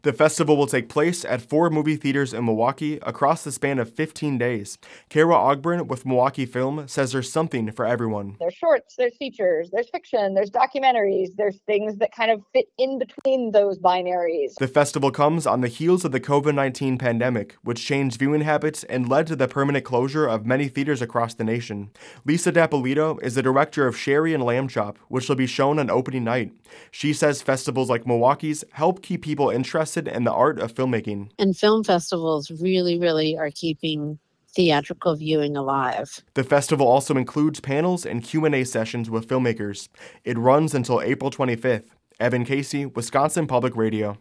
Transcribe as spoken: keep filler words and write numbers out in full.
The festival will take place at four movie theaters in Milwaukee across the span of fifteen days. Kara Ogburn with Milwaukee Film says there's something for everyone. There's shorts, there's features, there's fiction, there's documentaries, there's things that kind of fit in between those binaries. The festival comes on the heels of the covid nineteen pandemic, which changed viewing habits and led to the permanent closure of many theaters across the nation. Lisa Dapolito is the director of Sherry and Lamb Chop, which will be shown on opening night. She says festivals like Milwaukee's help keep people interested in the art of filmmaking. And film festivals really, really are keeping theatrical viewing alive. The festival also includes panels and Q and A sessions with filmmakers. It runs until April twenty-fifth. Evan Casey, Wisconsin Public Radio.